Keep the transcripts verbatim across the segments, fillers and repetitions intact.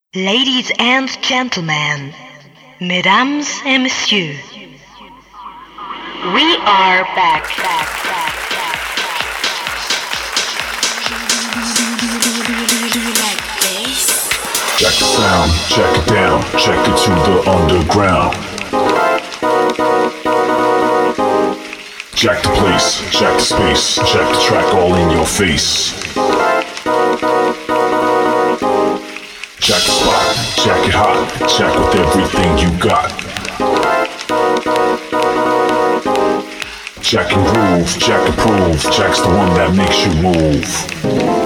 Ladies and gentlemen, mesdames et messieurs, we are back. back, back, back, Check the sound, check it down, check it to the underground. Check the place, check the space, check the track all in your face. Check the spot, check it hot, check with everything you got. Check and groove, check and prove, check's the one that makes you move.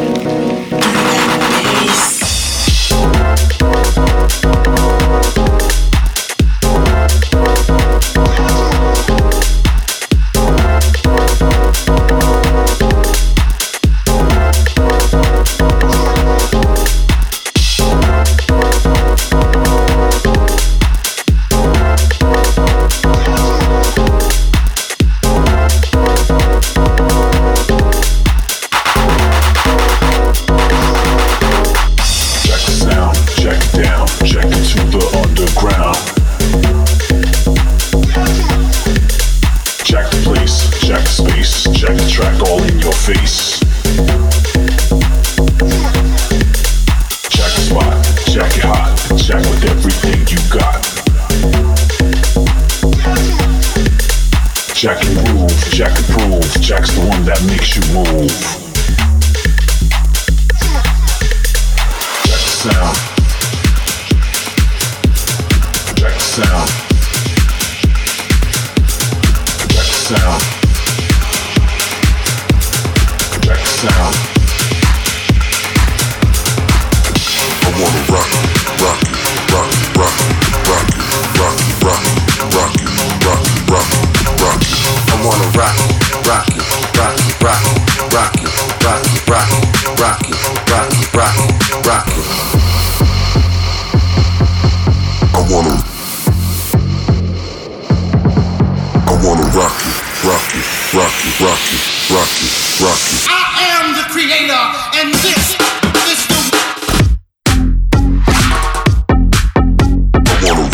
Check and groove, check and prove, check's the one that makes you move. Check the sound. Check the sound. Check the sound. Check the sound. I wanna rock, rock, rock, rock, rock, rock, rock, rock, rock, rock, rock. I wanna rock it, rock it, rock it, rock it, rock it, rock it, rock it, rock it, rock it, rock it, rock it. I wanna, I wanna rock it, rock it, rock it, rock it, rock it, rock it. I am the creator, and this is the. I wanna.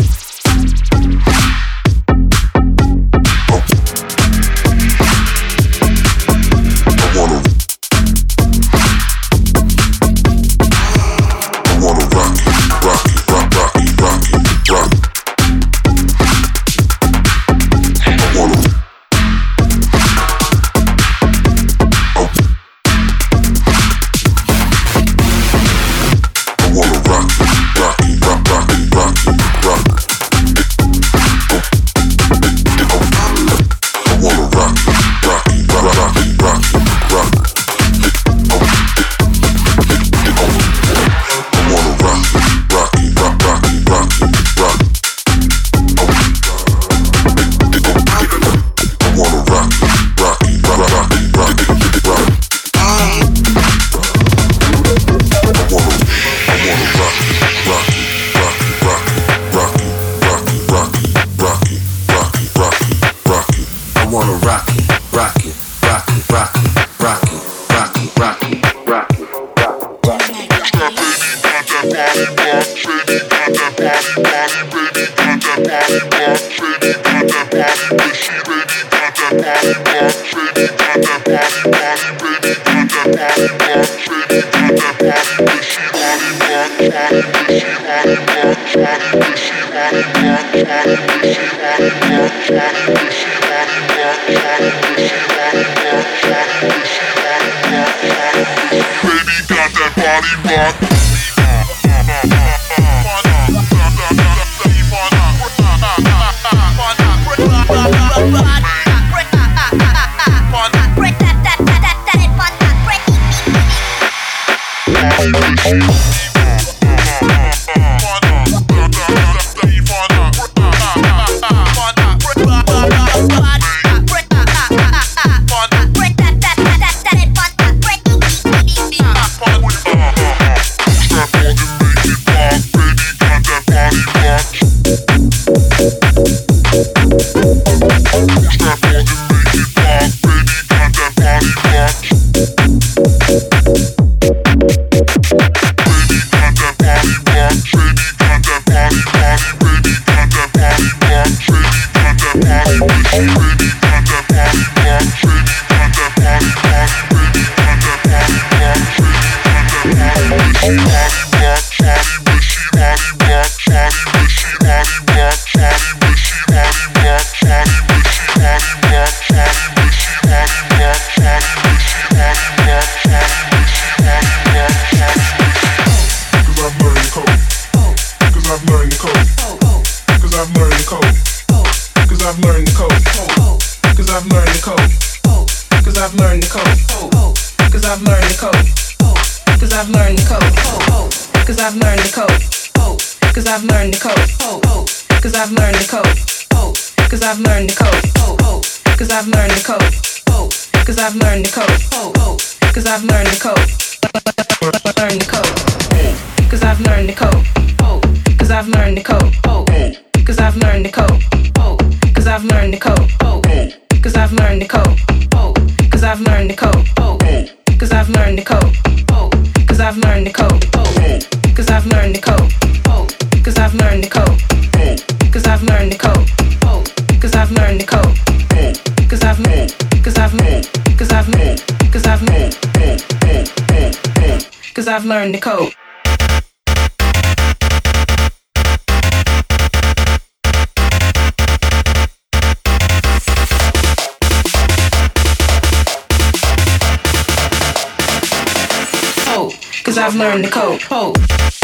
the code. Cause I've learned the code. Cause I've learned the code. Cause I've learned the code. Cause I've learned the code. Cause I've learned the code. Cause I've learned the code. Learn the code. Cause I've learned the code. Cause I've learned the code. Cause I've learned the code. Cause I've learned the code. Cause I've learned the code. Cause I've learned the code. Cause I've learned the code. Cause I've learned the code. Cause I've learned the code. Cause I've learned the code. Cause I've learned the code. Cause I've learned the code. Cause I've learned. Cause I've learned. Cause I've learned. Cause I've learned. Cause I've learned the code. Cause I've learned the code. Oh.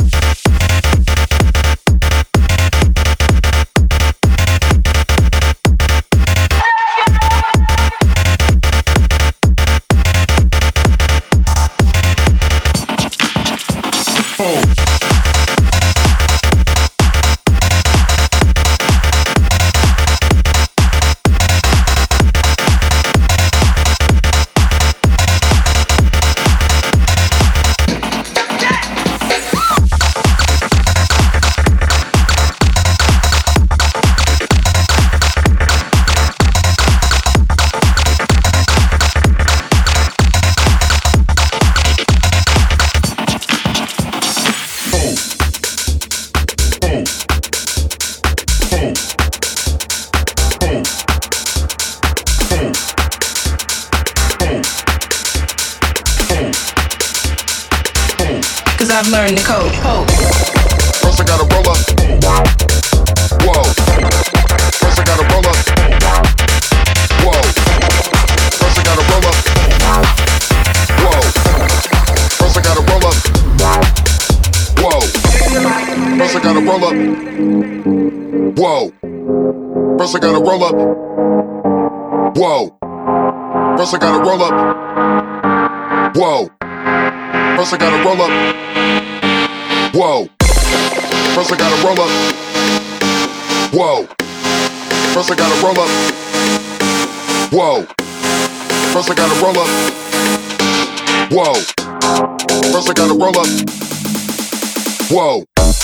Cause I've learned the code. First I gotta roll up. Whoa. First I gotta roll up. Whoa. First I gotta roll up. Whoa. First I gotta roll up. Whoa. First I gotta roll up. Whoa. First I gotta roll up. Whoa. First I gotta roll up. Whoa. First I gotta roll up. Whoa. First I gotta roll up. Whoa. First I gotta roll up. Whoa. First I gotta roll up. Whoa. First I gotta roll up. Whoa.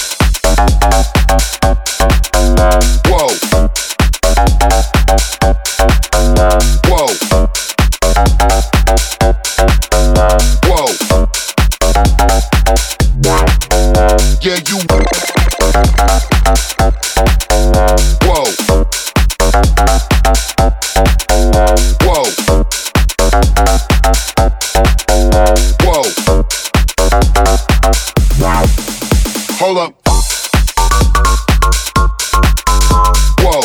Whoa. Whoa. Whoa. Yeah, you. Whoa. Whoa. Whoa. Hold up. Whoa.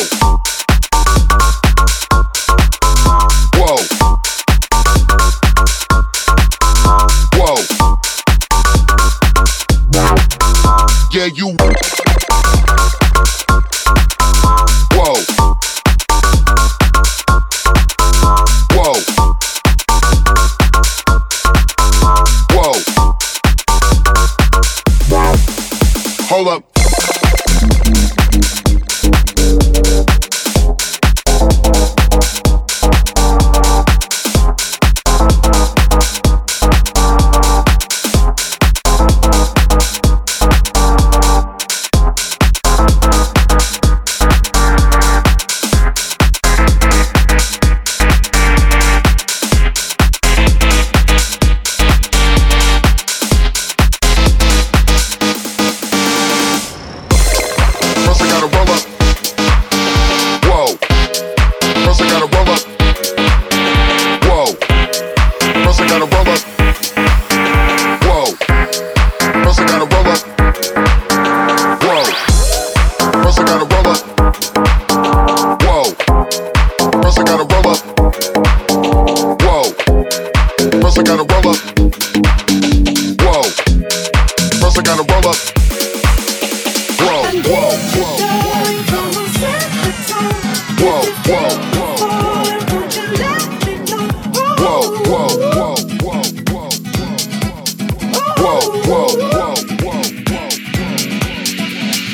Whoa. Whoa. Yeah, you. Whoa. Whoa. Whoa. Hold up. First I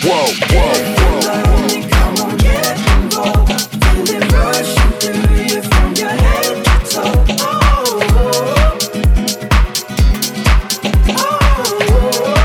whoa, whoa, whoa. Come on, get involved. Feel it rushing through you from your head to toe. Oh, oh, oh.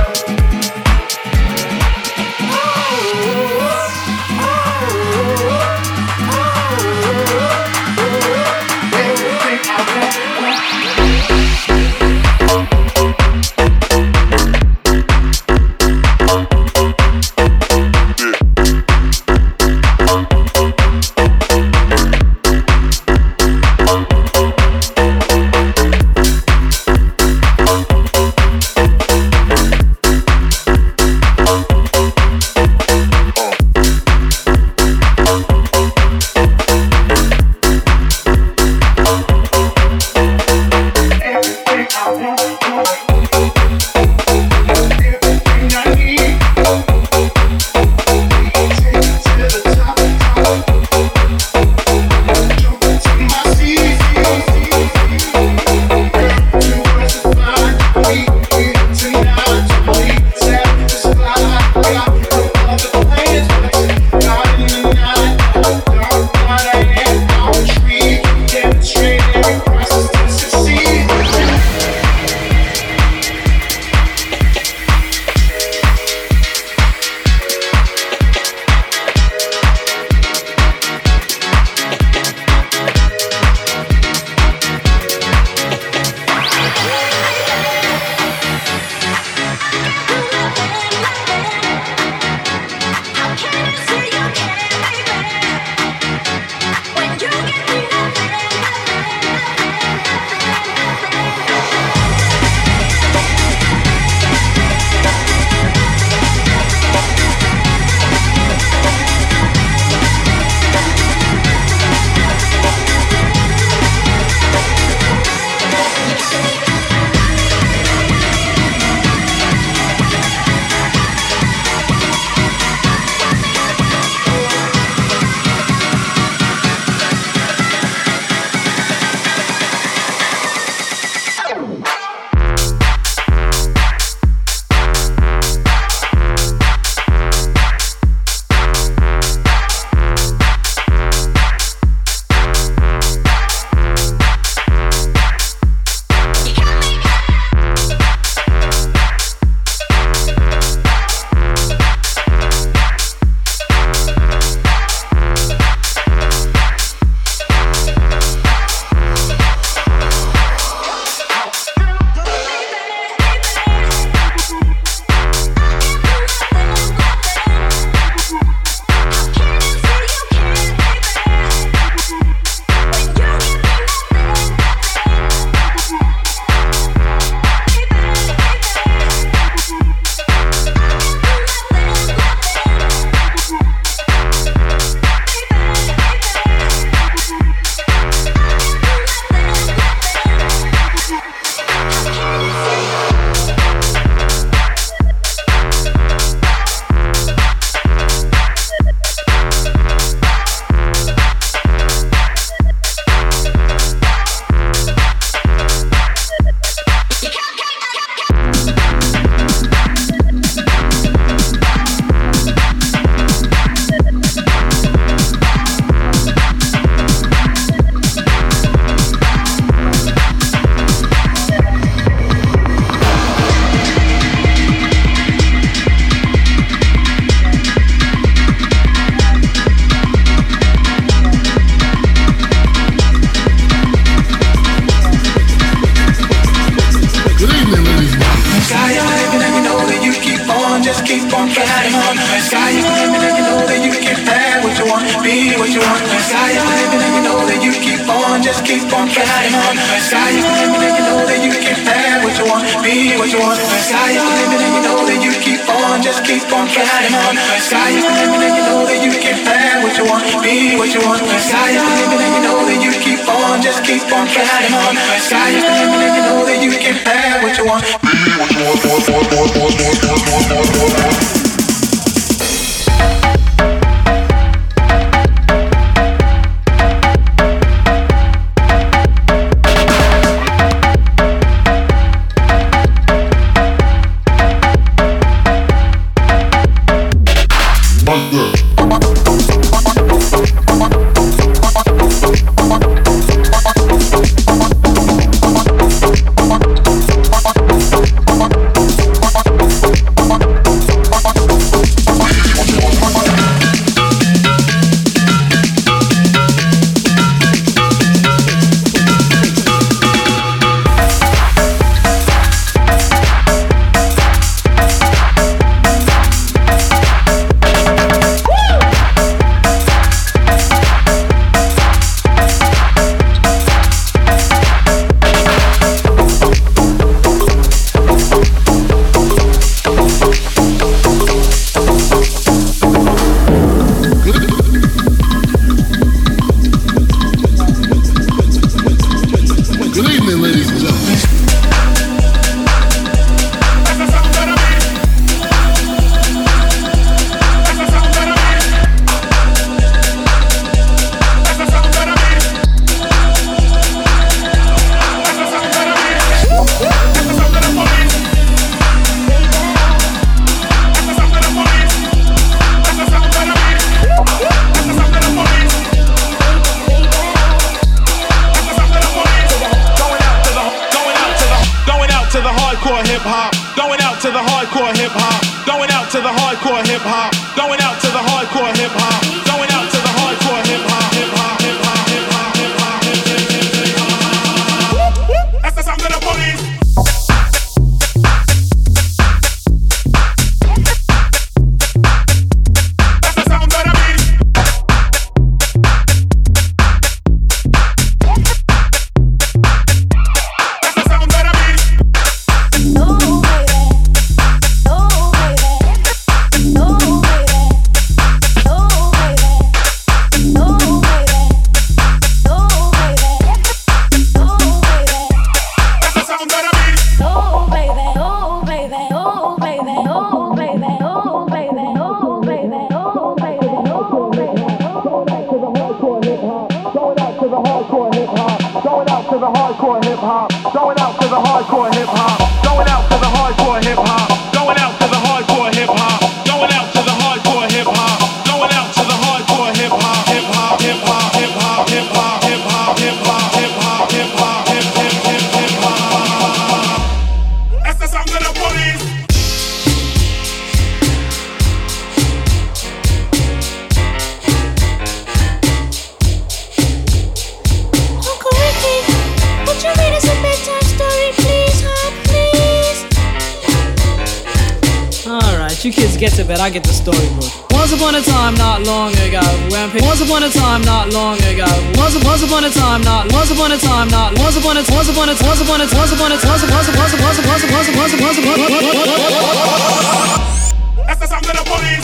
You kids get to bed, I get the storybook. Once upon a time, not long ago, when pe- Once upon a time, not long ago. Once once upon a time, not once upon a time, not once upon a once upon a once upon a once upon a once upon a once upon a once upon a once upon a once upon a That's the sound of the police.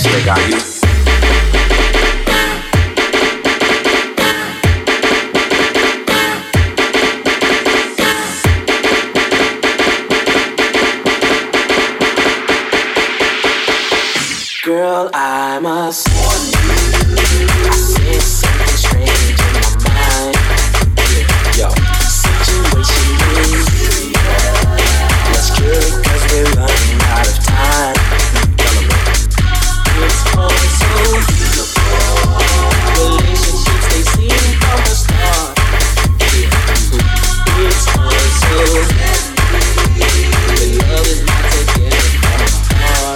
so they got you. Girl, I must warn you, I sense something strange in my mind. Yo, situation is, let's cure it cause we're running out of time. It's all so beautiful, relationships they seem from the start. It's all so the love is not taken from my heart.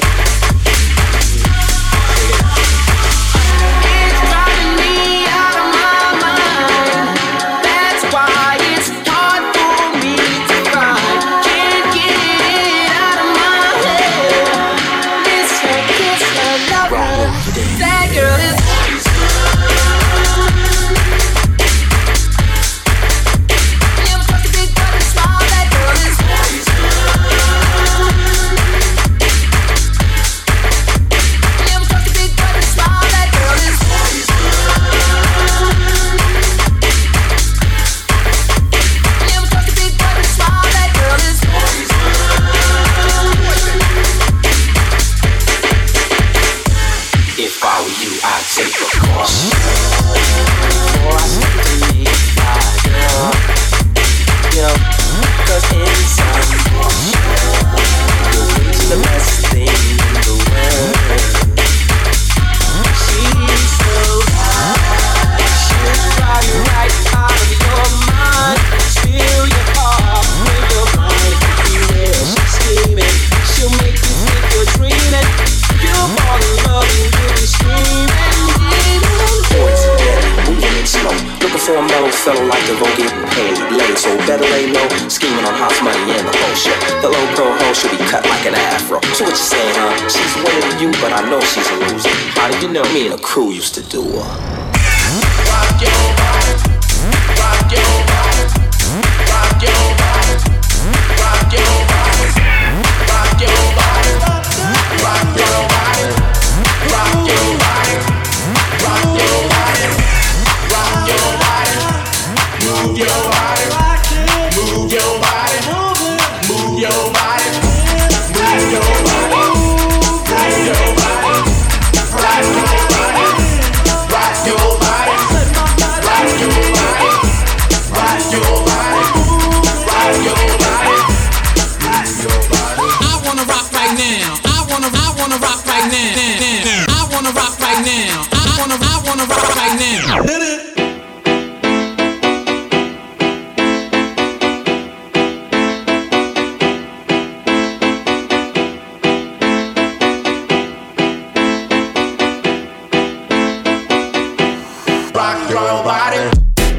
Fella like the vote getting paid late, so better lay low. Scheming on house money and the whole shit. The low pro hoe should be cut like an afro. So what you saying, huh? She's winning you, but I know she's a loser. How did you know? Me and the crew used to do her. Rock your body, rock your body, rock your body, rock your body, rock your body, rock your body, rock your body, rock your body, rock your body. Move your body, move your body, move your body, move your body, move your body, rock your body, rock your body, rock your body, rock your body, rock your body, move your body. I wanna rock right now. I wanna, I wanna rock right now. I wanna rock right now. I wanna, I wanna rock right now. Hit it. Rock your body.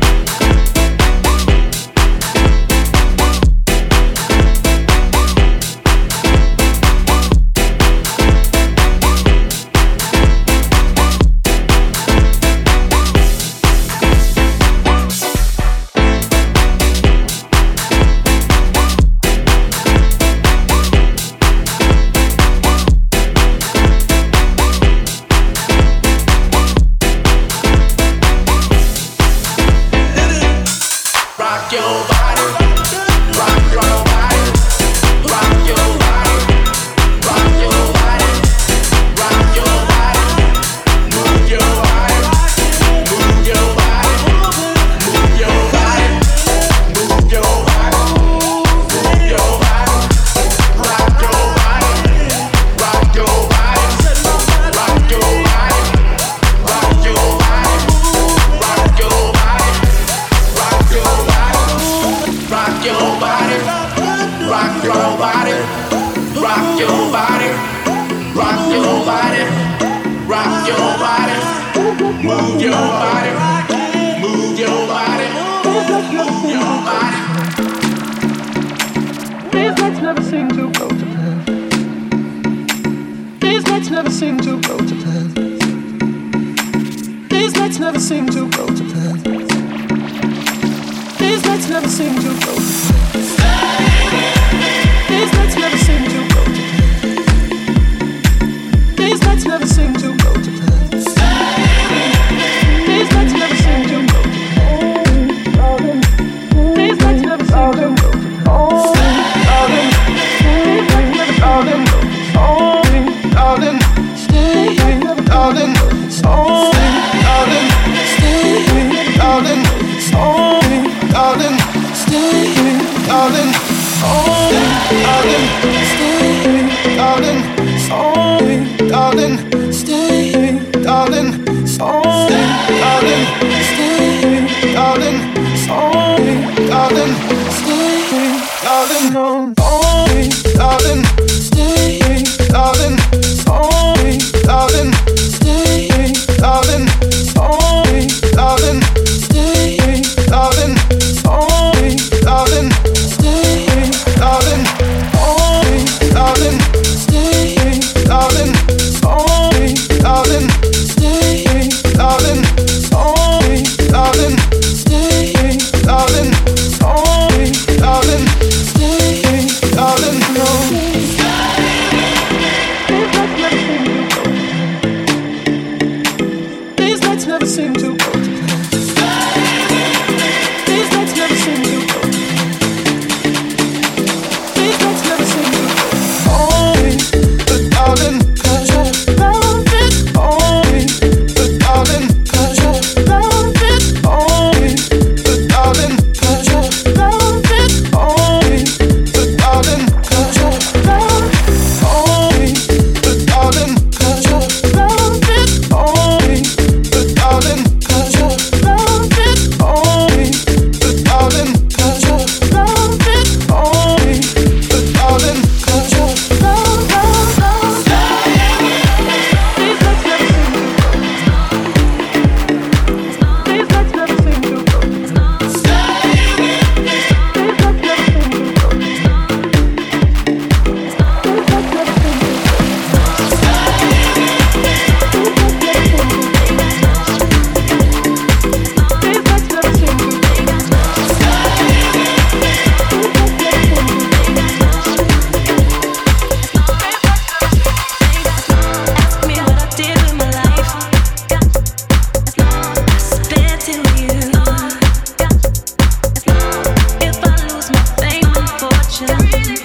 Move your body, move your body, move your body. These nights never seem to go to plan. These nights never seem to go to plan. These nights never seem to go to plan. These nights never seem to go to plan. These nights never seem to go to plan. These nights never seem to darling, stay, darling, stay, darling, stay, darling, stay, darling, stay, darling, no, stay, darling, stay, darling, stay, darling, stay, darling, stay, darling, stay, darling, stay, darling, stay, darling, oh, darling, stay, darling, oh, darling, stay, darling, oh, darling, stay, darling, oh, darling, stay, darling, no. These nights never seem to go to plan. These nights never seem to go to plan. These nights never seem to go. Oh, but darling, 'cause I love it. Oh, but darling, 'cause I love it. Oh, but darling, 'cause I love it. Oh, but darling, 'cause I love. Oh, but darling, 'cause I love it. Oh, but darling, 'cause I love it. Oh, but darling, 'cause I love it. Oh, but darling, 'cause I love, love, love. These nights never seem to go. These nights never seem to go. These nights never seem to go. These nights never seem to go. Ask me what I did with my life. I spent it with you. If I lose my fame and fortune,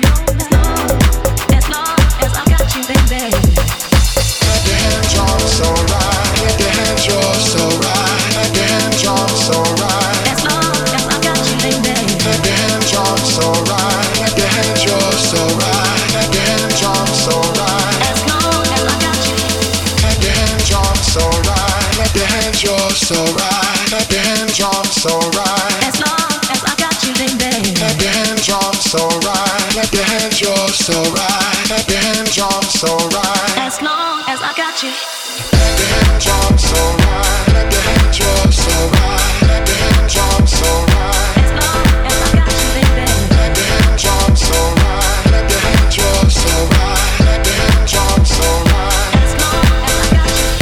as long as I got you, baby. Let your hands on so right. Let your hands on so right. Let your hands on so right. As long as I got you, baby. Let your hands on so right. Let your hands on so right. Let your hands on so right. As long as I got you. Let your hands on so right. Let your hands on so right. Let your hands on so right. As long as I got you, baby. Let your hands on so right. Let your hands on so right. Let your hands on so right. As long as I got you. Let your hands on so right. Let your hands on so right. Let your hands on so right. As long as I got you, baby. Let your hands on so right. Let your hands on so right. Let your hands on so right. As long as I got you.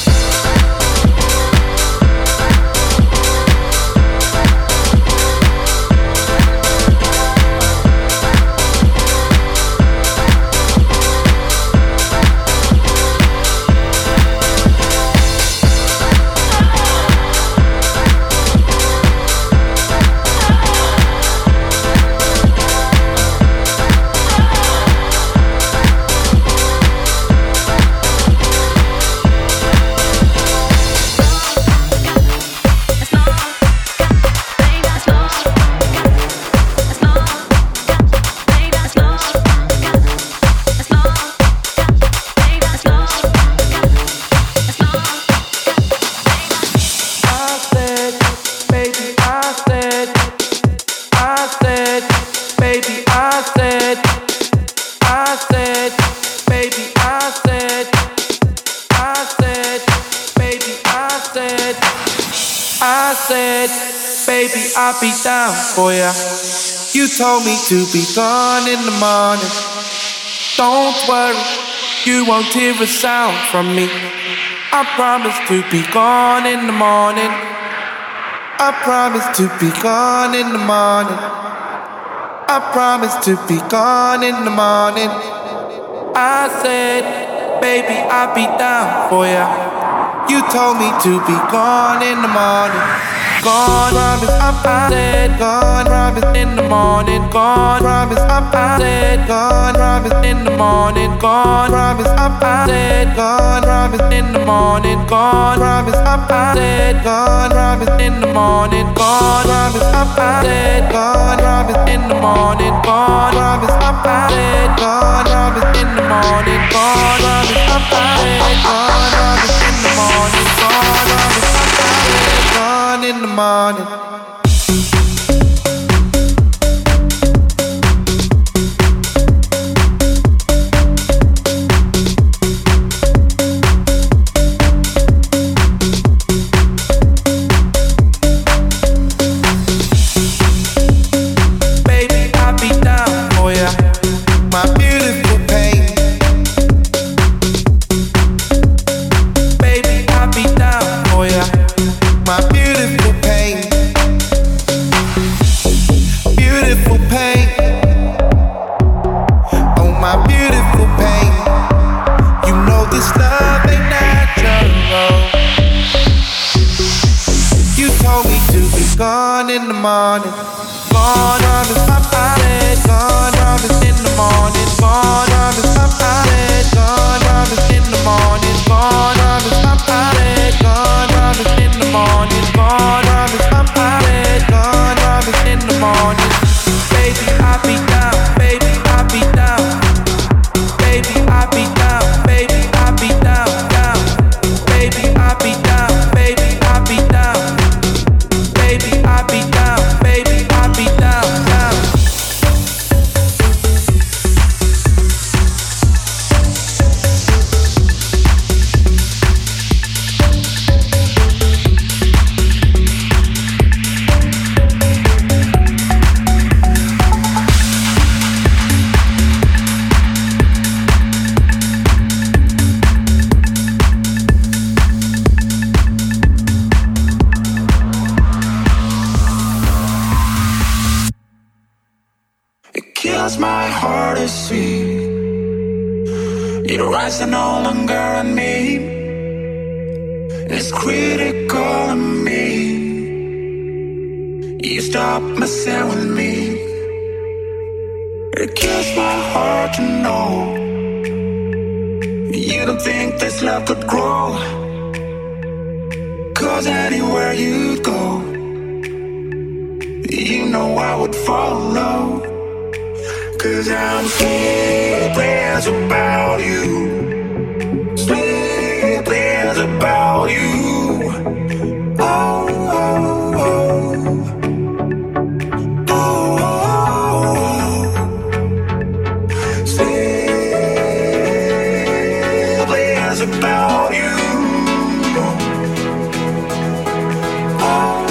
I said, baby, I'll be down for ya. You told me to be gone in the morning. Don't worry, you won't hear a sound from me. I promise to be gone in the morning. I promise to be gone in the morning. I promise to be gone in the morning. I said, baby, I'll be down for ya. You told me to be gone in the morning. Gone, promise, I said gone, promise in the morning. Gone, promise, I said gone, promise in the morning. Gone, promise, I said gone, promise in the morning. Gone, promise, I said gone, promise in the morning. Gone, promise, I said gone, promise in the morning. Gone, promise, I said gone, promise in the morning. Gone, promise, I said morning. Gone are the somebody, gone are the in the morning. Gone are the somebody, gone are the in the morning. Gone are the somebody, gone are the in the morning. Gone are the somebody, gone are the in the morning. Baby, I be down, baby, I be down. Baby, I be down, baby, I be down, down. Baby, I be down, baby, I be down. Baby, I be down, baby, I be down, down. Kills my heart to see it rising no longer on me. It's critical of me. You stop messing with me. It kills my heart to know you don't think this love could grow. Cause anywhere you'd go, you know I would follow. Cause I'm sleepless about you. Sleepless about you. Oh, oh, oh. Oh, oh. Sleepless about you. Oh.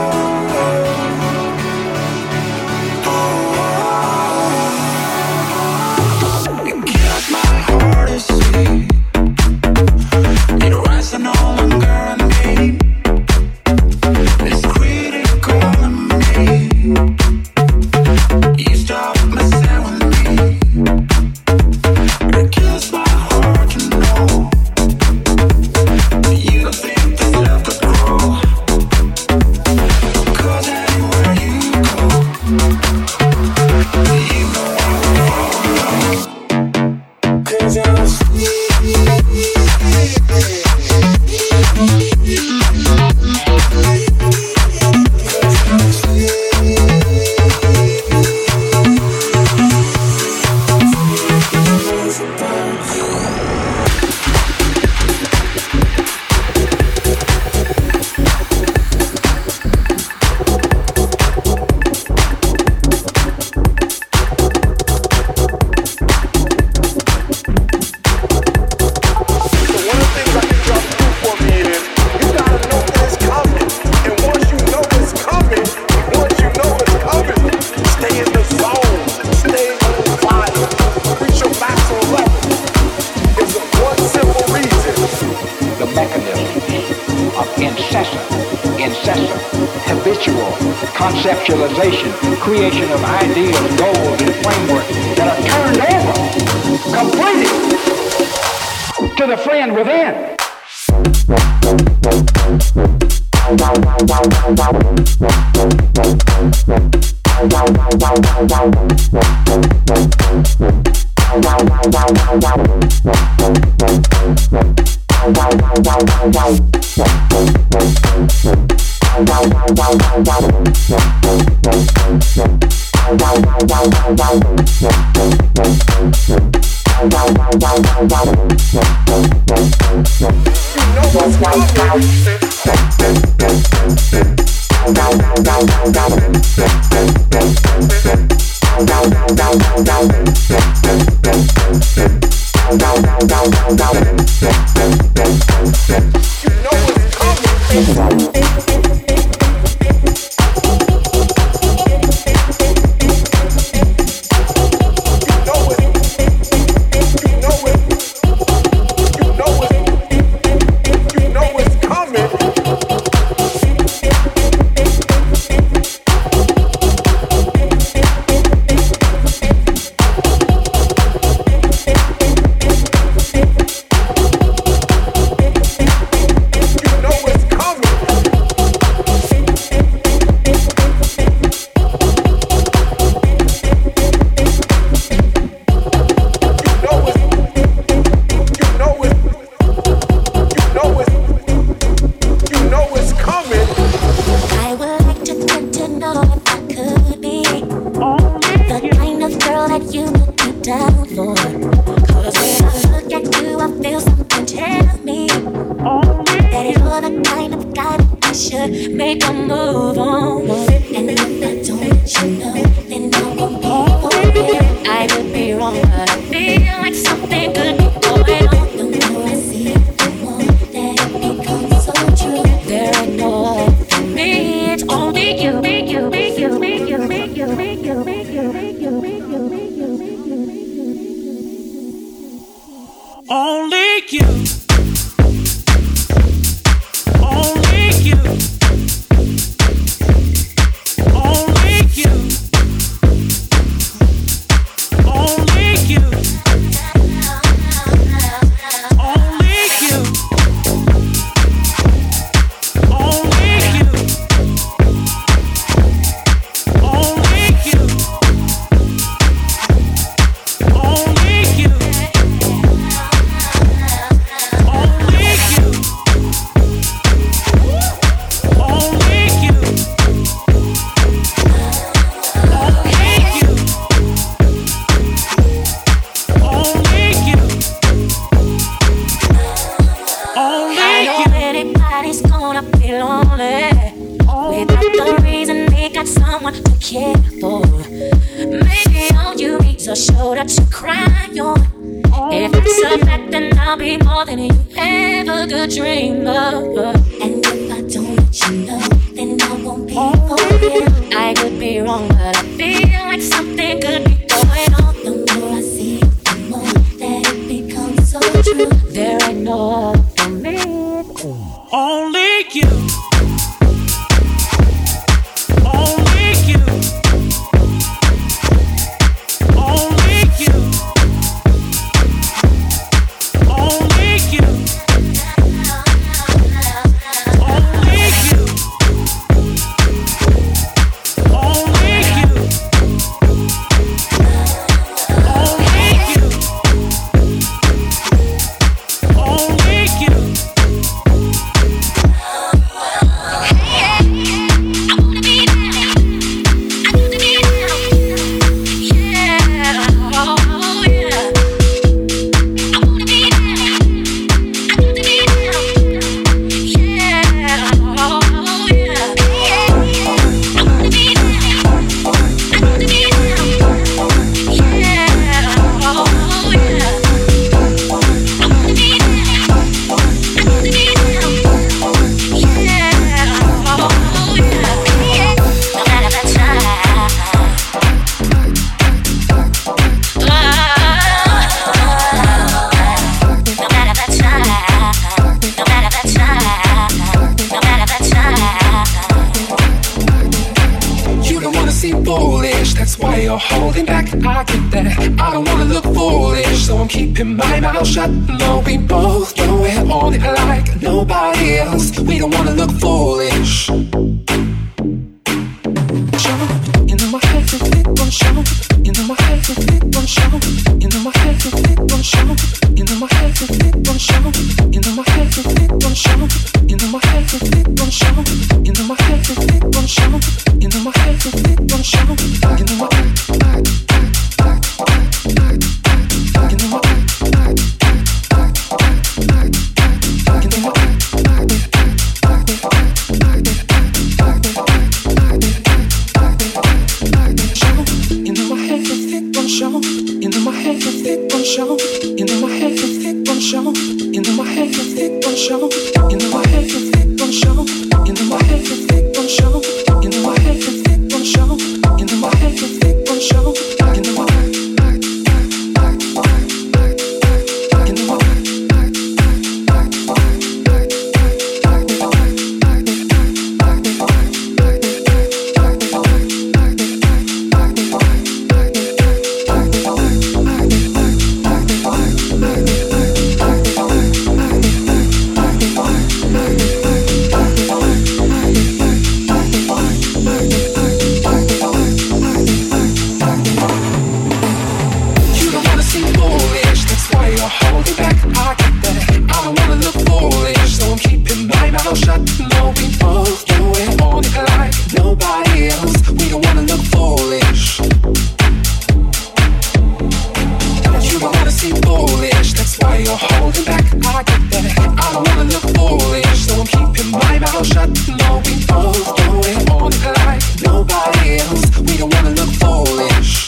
Conceptualization, creation of ideas, goals, and frameworks that are turned over completely to the friend within. You know it's coming. Cause when I look at you, I feel something tell me that you're the kind of guy that I should make a move on. And if I don't let you know, then I won't be okay. I could be wrong, but I feel like something could be going on. The more I see it, the more that it becomes so true. There ain't no other for me, it's only you, make you, make you, make you, make you, make you, make you, make you, make you, make you, make you, make you. Only you. Only you. Only you. Only you. Only you. Only you. Only you. Only you. Someone to care for. Maybe all you need is a shoulder to cry on. If it's a fact, then I'll be more than you ever could dream of. And if I don't let you know, then I won't be okay. I could be wrong, but I feel like something could be going on. The more I see it, the more that it becomes so true. There ain't no other for me. Only you. Keeping my mouth shut, no, we both know we're on it like nobody else. We don't wanna look foolish. Show, you know my head is big on show. You know my head is big on show. You know my head is big on show. You know my head is big on show. You know my head is big on show. You know my head is big on show. You know my head is big on show. You know my head is big on show. You know my seem foolish, that's why you're holding back. I get that, I don't wanna look foolish, so I'm keeping my mouth shut. No, we both do it on like nobody else. We don't wanna look foolish.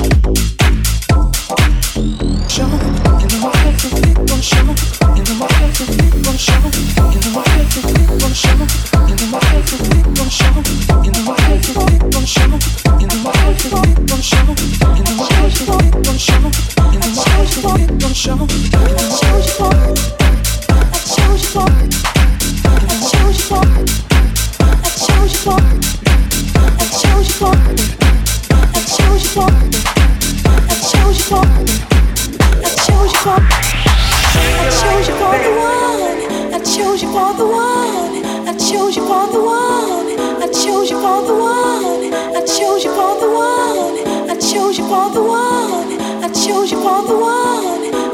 Show, you know I have to fit on show. You know I have to fit on show. You know I have to fit on show. You know I have to fit on show. You know I have to fit on show. You know I have to fit on show. You know I have to fit on show. You know I have to fit on show. I chose you for. I chose you for. I chose you for. I chose you for. I chose you for. I chose you for. I chose you for. I chose you for. I chose you for the one. I chose you for the one. I chose you for the one. I chose you for the one. I chose you for the one. I chose you for the one. I chose you for the one.